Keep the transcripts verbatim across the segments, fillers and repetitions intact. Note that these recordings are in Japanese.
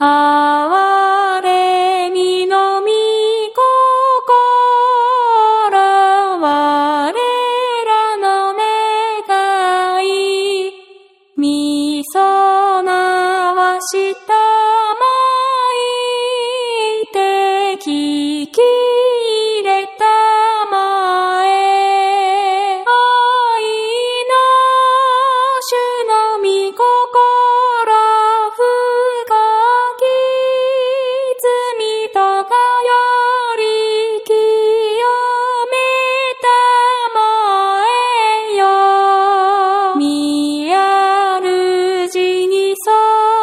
哀れみの御心、我らの願い、みそなわしたまいて聞き入れたまえ、愛の主の御心、深き罪とかより清めたまえよ。見あるじに背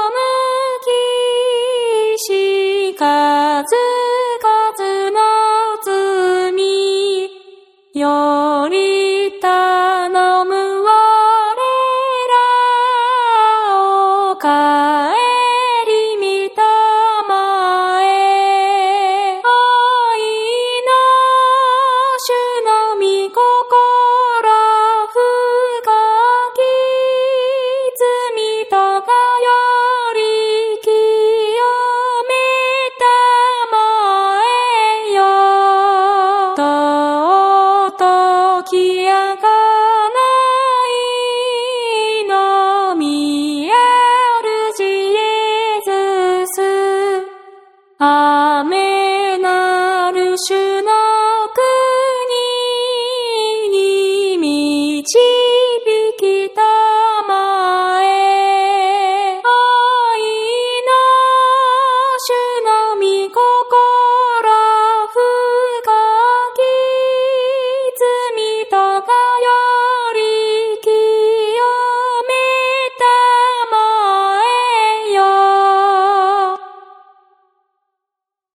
きし数々の罪より頼む我らをか